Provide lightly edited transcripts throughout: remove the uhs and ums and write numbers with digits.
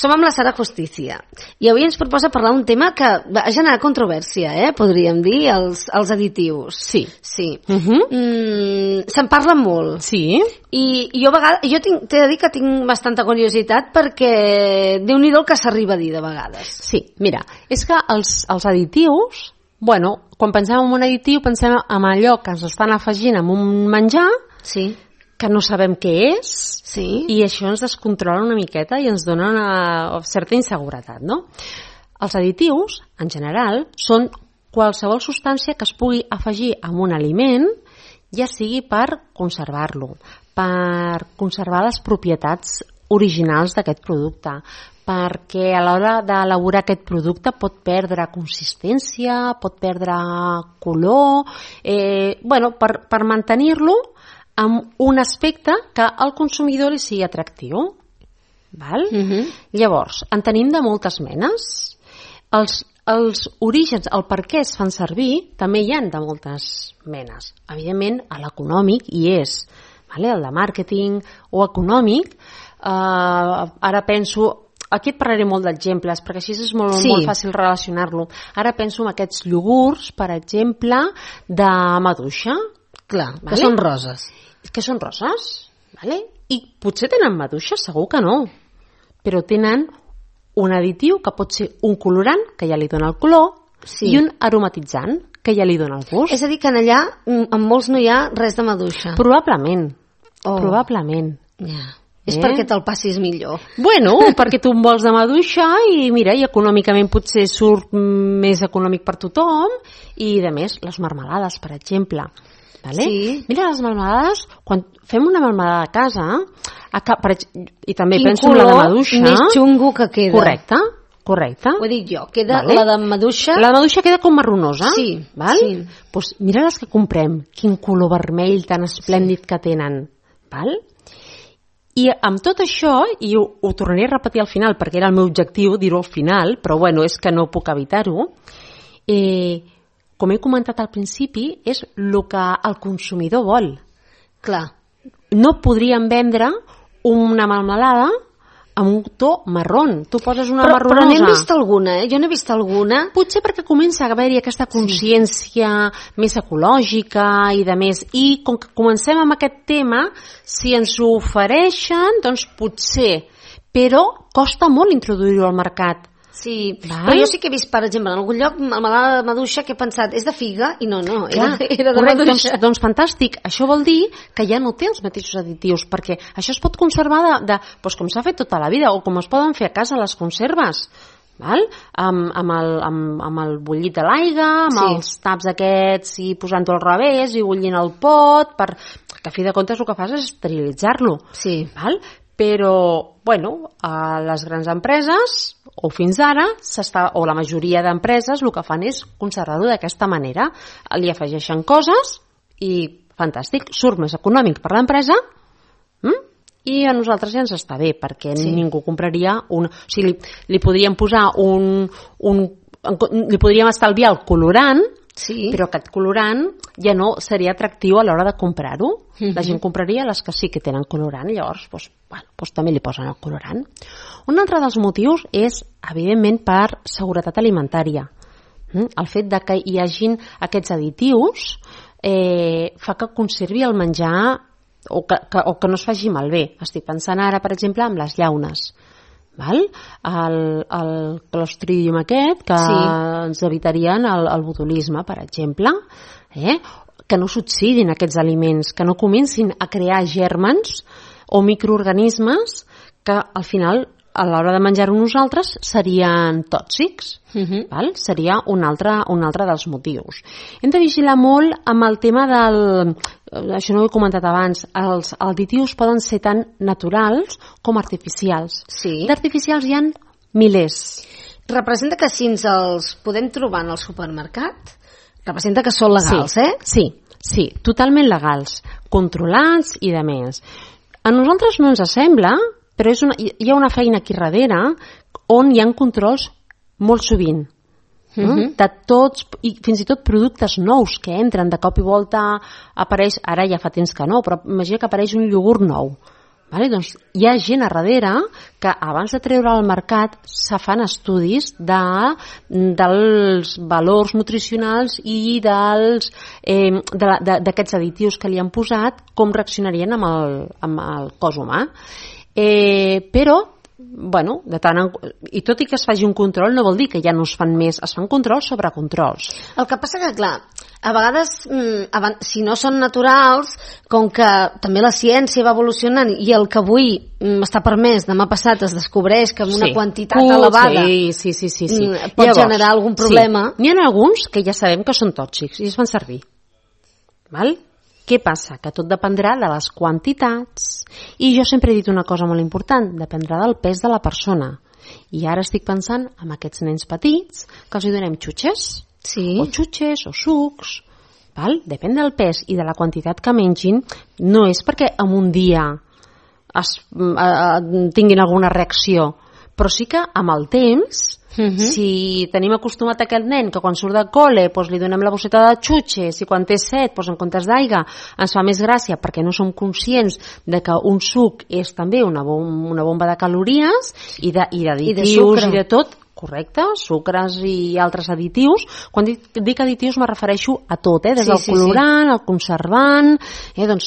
Som amb la Sara Justicia i avui ens proposa parlar un tema que ha generat controvèrsia, podríem dir, els additius. Sí. Se'n parla molt. Sí. I jo t'he de dir que tinc bastanta curiositat perquè Déu-n'hi-do el que s'arriba a dir de vegades. Sí, mira, és que els additius, quan pensem en un additiu pensem en allò que ens estan afegint en un menjar que no sabem què és i això ens descontrola una miqueta i ens dona una certa inseguretat, no? Els additius, en general, són qualsevol substància que es pugui afegir a un aliment, ja sigui per conservar-lo, per conservar les propietats originals d'aquest producte, perquè a l'hora d'elaborar aquest producte pot perdre consistència, pot perdre color, per mantenir-lo amb un aspecte que al consumidor li sigui atractiu. Val? Llavors, en tenim de moltes menes. Els orígens, el per què es fan servir, també hi ha de moltes menes. Evidentment, l'econòmic hi és, el de màrqueting o econòmic. Ara penso, aquí et parlaré molt d'exemples, perquè així és molt fàcil relacionar-lo. Ara penso en aquests iogurts, per exemple, de maduixa. Clar, que són roses. Que són roses, i potser tenen maduixa, segur que no, però tenen un additiu que pot ser un colorant, que ja li dona el color, i un aromatitzant, que ja li dona el gust. És a dir, que allà en molts no hi ha res de maduixa. Probablement. És perquè te'l passis millor. Perquè tu en vols de maduixa i mira, i econòmicament potser surt més econòmic per tothom, i a més, les marmelades, per exemple. Mira, les marmelades, quan fem una marmelada a casa, i també penso en la de maduixa, més xungo que queda. Correcte. Ho dic jo, queda la de maduixa. La de maduixa queda com marronosa. Sí. Pues mira les que comprem, quin color vermell tan esplèndid que tenen. I amb tot això, i ho tornaré a repetir al final perquè era el meu objectiu dir-ho al final, però és que no puc evitar-ho, com he comentat al principi, és el que el consumidor vol. Clar. No podríem vendre una marmelada amb un to marrón. Tu poses una marronosa. Però n'hem vist alguna, Jo n'he vist alguna. Potser perquè comença a haver-hi aquesta consciència més ecològica i de més. I com que comencem amb aquest tema, si ens ho ofereixen, doncs potser. Però costa molt introduir-ho al mercat. Sí, però jo sí que he vist, per exemple, en algun lloc marmelada de maduixa que he pensat, és de figa, i no, era de maduixa. Doncs fantàstic, això vol dir que ja no té els mateixos additius, perquè això es pot conservar com s'ha fet tota la vida, o com es poden fer a casa les conserves, amb el bullit de l'aigua, amb els taps aquests, i posant-ho al revés, i bullint el pot, que a fi de comptes el que fas és esterilitzar-lo. Però, a les grans empreses, o fins ara, o la majoria d'empreses, el que fan és conservar-ho d'aquesta manera. Li afegeixen coses i, fantàstic, surt més econòmic per l'empresa i a nosaltres ja ens està bé, perquè ningú compraria un... O sigui, li podríem posar li podríem estalviar el colorant, però aquest colorant ja no seria atractiu a l'hora de comprar-ho. La gent compraria les que sí que tenen colorant, i llavors també li posen el colorant. Un altre dels motius és, evidentment, per seguretat alimentària. El fet de que hi hagin aquests additius fa que conservi el menjar o que no es faci malbé. Estic pensant ara, per exemple, en les llaunes. El clostridium aquest que ens evitarien el botulisme, per exemple, que no s'oxidin aquests aliments, que no comencin a crear gèrmens o microorganismes que al final a l'hora de menjar-ho nosaltres serien tòxics. Seria un altre dels motius. Hem de vigilar molt amb el tema això no ho he comentat abans, els additius poden ser tant naturals com artificials. D'artificials hi ha milers. Representa que si ens els podem trobar en el supermercat, representa que són legals, Sí, totalment legals, controlats i de més. A nosaltres no ens sembla, però hi ha una feina aquí darrere on hi ha controls molt sovint. De tots, i fins i tot productes nous que entren, de cop i volta apareix, ara ja fa temps que no, però imagina que apareix un iogurt nou, Vale? Doncs hi ha gent a darrere que abans de treure al mercat se fan estudis dels valors nutricionals i d'aquests additius que li han posat, com reaccionarien amb el cos humà. Però bueno, i tot i que es faci un control no vol dir que ja no es fan més, es fan controls sobre controls. El que passa que, clar, a vegades, si no són naturals, com que també la ciència va evolucionant i el que avui està permès, demà passat es descobreix que amb una quantitat elevada pot generar algun problema. N'hi ha alguns que ja sabem que són tòxics i es fan servir. Val? Què passa? Que tot dependrà de les quantitats. I jo sempre he dit una cosa molt important, dependrà del pes de la persona. I ara estic pensant en aquests nens petits que els hi donem xutxes, o xutxes, o sucs. Val? Depèn del pes i de la quantitat que mengin. No és perquè en un dia tinguin alguna reacció, però sí que amb el temps, si tenim acostumat a aquest nen que quan surt del col·le li donem la bosseta de xutxes i quan té set en comptes d'aigua ens fa més gràcia perquè no som conscients de que un suc és també una bomba de calories i d'additius i de tot, correcte, sucres i altres additius. Quan dic additius me refereixo a tot, des del colorant, el conservant, doncs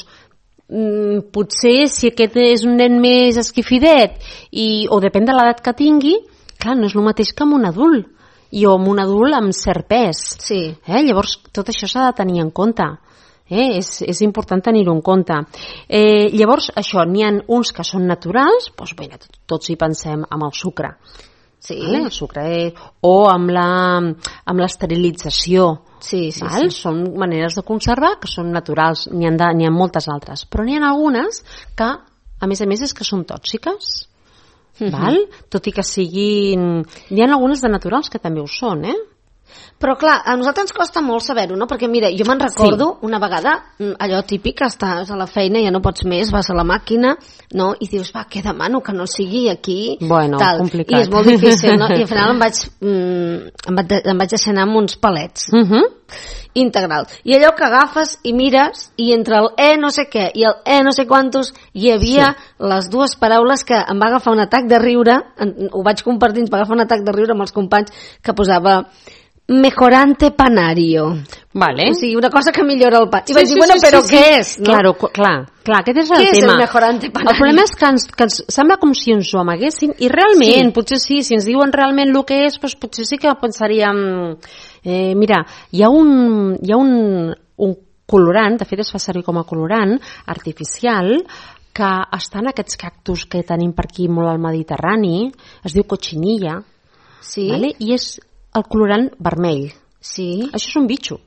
potser si aquest és un nen més esquifidet o depèn de l'edat que tingui, clar, no és el mateix que amb un adult o amb un adult amb cert pes. Llavors tot això s'ha de tenir en compte. És important tenir-ho en compte. Llavors això, n'hi ha uns que són naturals, tots hi pensem amb el sucre, el sucre o amb l'esterilització. Són maneres de conservar que són naturals, n'hi ha moltes altres, però n'hi ha algunes que a més és que són tòxiques. Tot i que siguin... N'hi ha algunes de naturals que també ho són, Però clar, a nosaltres ens costa molt saber-ho, no? Perquè mira, jo me'n recordo una vegada, allò típic, estàs a la feina, ja no pots més, vas a la màquina, no? I dius, què demano, que no sigui aquí, tal. Complicat. I és molt difícil, no? I al final em vaig deixar anar amb uns palets integral. I allò que agafes i mires, i entre el no sé què i el no sé quantos, hi havia les dues paraules que em va agafar un atac de riure, ho vaig compartir, ens va agafar un atac de riure amb els companys, que posava mejorante panario. O sigui, una cosa que millora el pa. I vaig dir, però què és? Clar, aquest és el tema. Què és el mejorante panario? El problema és que ens sembla com si ens ho amaguessin i realment, potser sí, si ens diuen realment el que és, potser sí que pensaríem... Mira, hi ha un colorant, de fet es fa servir com a colorant artificial, que està en aquests cactus que tenim per aquí molt al Mediterrani, es diu cochinilla, i és el colorant vermell. Això és un bitxo.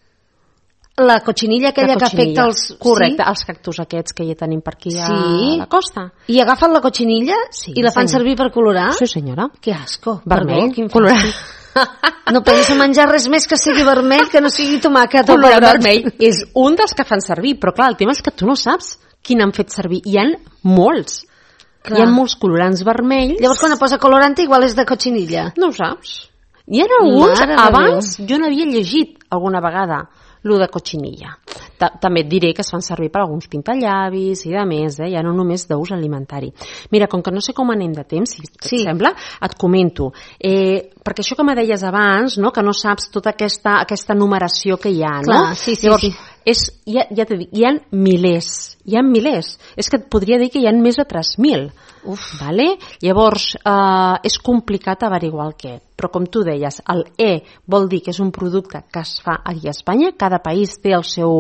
La cochinilla aquella que afecta els... Correcte, els cactus aquests que ja tenim per aquí a la costa. I agafen la cochinilla i la fan servir per colorar? Sí, senyora. Que asco. Vermell, colorant. No penso menjar res més que sigui vermell, que no sigui tomàquet o pebrot. Vermell és un dels que fan servir, però clar, el tema és que tu no saps quin han fet servir. Hi ha molts. Hi ha molts colorants vermells. Llavors quan posa colorante igual és de cochinilla. No ho saps. Hi ha alguns, abans jo n'havia llegit alguna vegada lo de cochinilla. També et diré que es fan servir per alguns pintallavis i de més, ja no només d'ús alimentari. Mira, com que no sé com anem de temps, si et sembla, et comento. Perquè això que me deies abans, no? Que no saps tota aquesta numeració que hi ha, no? Llavors, ja t'he dit, hi ha milers. És que et podria dir que hi ha més de 3.000. Vale? Llavors, és complicat averiguar el què. Però com tu deies, el vol dir que és un producte que es fa aquí a Espanya, cada país té la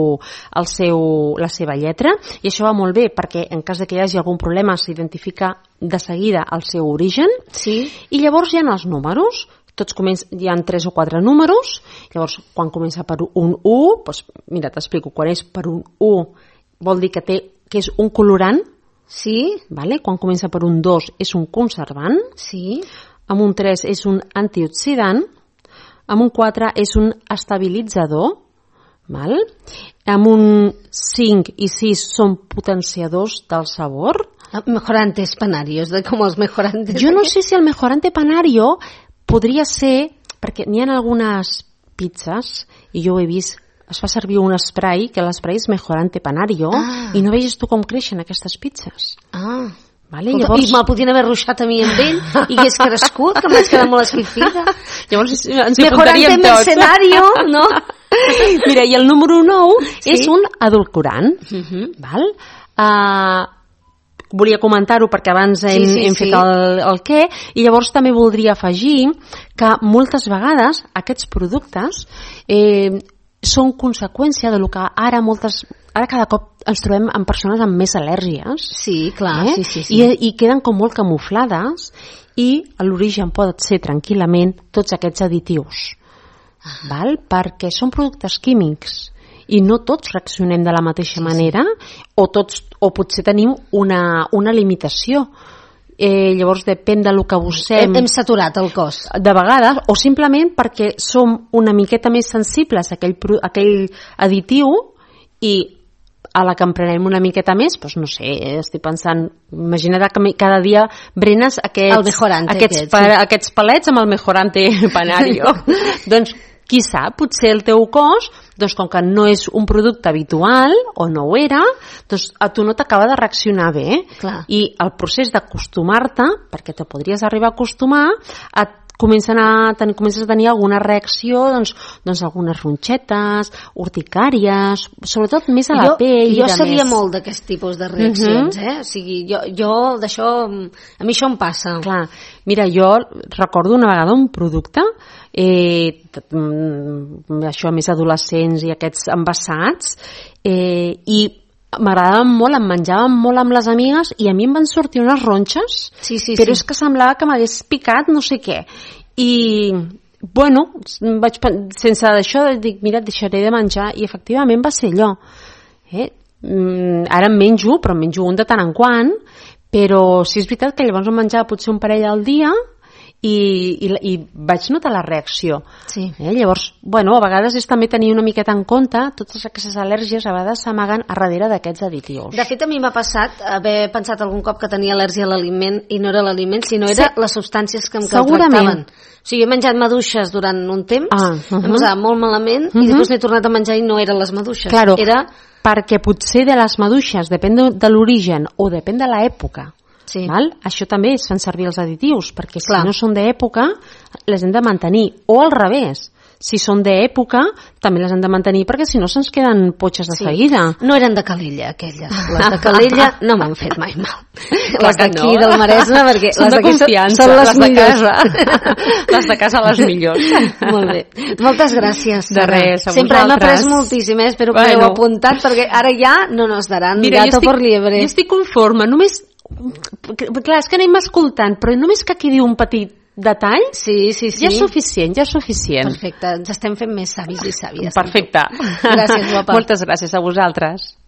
seva lletra, i això va molt bé perquè en cas de que hi hagi algun problema s'identifica de seguida el seu origen, i llavors hi ha els números. Hi ha 3 o 4 números, llavors quan comença per un 1, doncs, mira, t'explico, quan és per un 1 vol dir que és un colorant, vale? Quan comença per un 2 és un conservant, amb un 3 és un antioxidant, amb un 4 és un estabilitzador, val? Amb un 5 i 6 són potenciadors del sabor. Mejorantes panarios, com els mejorantes. Jo no sé si el mejorante panario podria ser, perquè n'hi ha algunes pizzas, i jo ho he vist es fa servir un spray, que l'spray és Mejorante Panario, i no vegis tu com creixen aquestes pizzas. Vale? Llavors... I me'l podien haver ruixat a mi amb ell i hagués crescut, que em vaig quedar molt esquifida. Llavors ens hi apuntaríem tots. Mercenario, no? Mira, i el número 9 és un edulcorant. Val? Volia comentar-ho perquè abans hem fet el què, i llavors també voldria afegir que moltes vegades aquests productes són conseqüència del que ara cada cop ens trobem amb persones amb més al·lèrgies. Sí, clar. I queden com molt camuflades, i l'origen pot ser tranquil·lament tots aquests additius. Val? Perquè són productes químics i no tots reaccionem de la mateixa manera, o potser tenim una limitació. Llavors depèn del que busquem. Hem saturat el cos. De vegades, o simplement perquè som una miqueta més sensibles a aquell additiu, i a la que en prenem una miqueta més, doncs no sé, estic pensant, imagina't que cada dia brenes aquests palets amb el Mejorante Panario. Doncs qui sap, potser el teu cos, doncs com que no és un producte habitual, o no ho era, doncs a tu no t'acaba de reaccionar bé. Clar. I el procés d'acostumar-te, perquè te podries arribar a acostumar, comences a tenir alguna reacció, doncs algunes ronxetes, urticàries, sobretot més a la pell. Jo sabia molt d'aquest tipus de reaccions, O sigui, jo d'això, a mi això em passa. Clar, mira, jo recordo una vegada un producte, això més adolescents i aquests envasats, i m'agradaven molt, em menjaven molt amb les amigues, i a mi em van sortir unes ronxes, però és que semblava que m'hagués picat no sé què. I, bueno, sense d'això, dic, mira, deixaré de menjar, i efectivament va ser allò. Ara en menjo, però en menjo un de tant en quant, però sí és veritat que llavors em menjava potser un parell al dia, i vaig notar la reacció. Llavors, bueno, a vegades és també tenir una miqueta en compte, totes aquestes al·lèrgies a vegades s'amaguen a darrere d'aquests additius. De fet, a mi m'ha passat haver pensat algun cop que tenia al·lèrgia a l'aliment, i no era l'aliment, sinó era les substàncies que em tractaven. O sigui, he menjat maduixes durant un temps, em posava molt malament, i després n'he tornat a menjar i no eren les maduixes. Claro, perquè potser de les maduixes, depèn de l'origen o depèn de l'època. Val? Això també es fan servir els additius, perquè si no són d'època les hem de mantenir, o al revés, si són d'època també les hem de mantenir, perquè si no se'ns queden potxes de seguida. No eren de Calella aquelles, les de Calella no m'han fet mai mal, les d'aquí del Maresme, perquè són de confiança, són les millors. Les de casa les millors. Molt bé, moltes gràcies. De res, a sempre hem après moltíssim, espero que l'heu apuntat, perquè ara ja no nos daran gato por liebre. Jo estic conforme, només clar, és que anem escoltant, però només que quedi un petit detall, ja és suficient, Perfecte, ens estem fent més savis i sàvies. Perfecte. Gràcies, guapa. Moltes gràcies a vosaltres.